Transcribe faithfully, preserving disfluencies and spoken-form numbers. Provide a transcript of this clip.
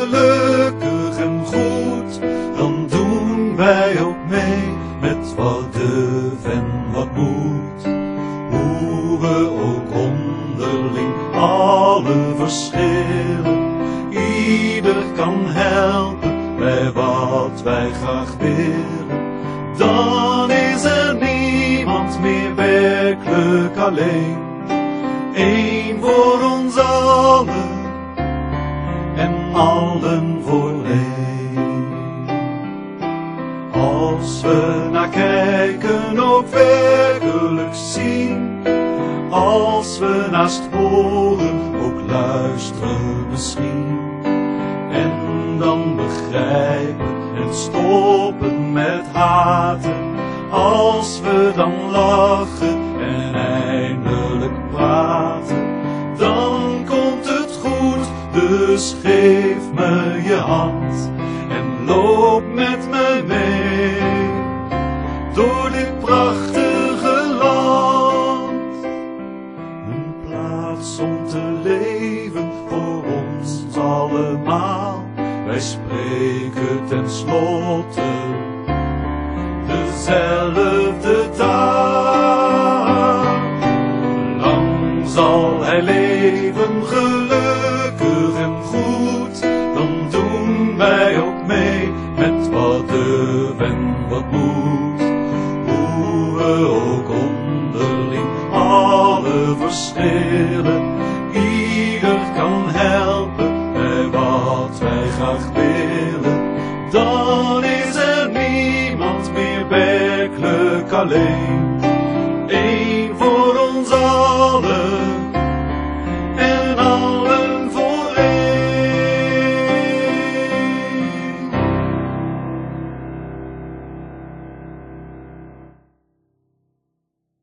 gelukkig en goed, dan doen wij ook mee met wat durf en wat moet. Hoe we ook onderling alle verschillen, ieder kan helpen bij wat wij graag willen. Dan is er niemand meer werkelijk alleen, één voor ons allen en allen voor één. Als we naar kijken ook werkelijk zien, als we naast horen ook luisteren misschien, en dan begrijpen en stoppen met haten, als we dan lachen en eindelijk praten, dan komt het goed. Dus geef me je hand en loop met me mee door dit prachtige land. Een plaats om te leven voor ons allemaal. Wij spreken tenslotte dezelfde taal. Lang zal hij leven, gelukkig en goed, dan doen wij ook mee met wat durf en wat moet. Hoe we ook onderling alle verschillen, ieder kan helpen bij wat wij graag willen. Dan is er niemand meer werkelijk alleen, één voor ons allen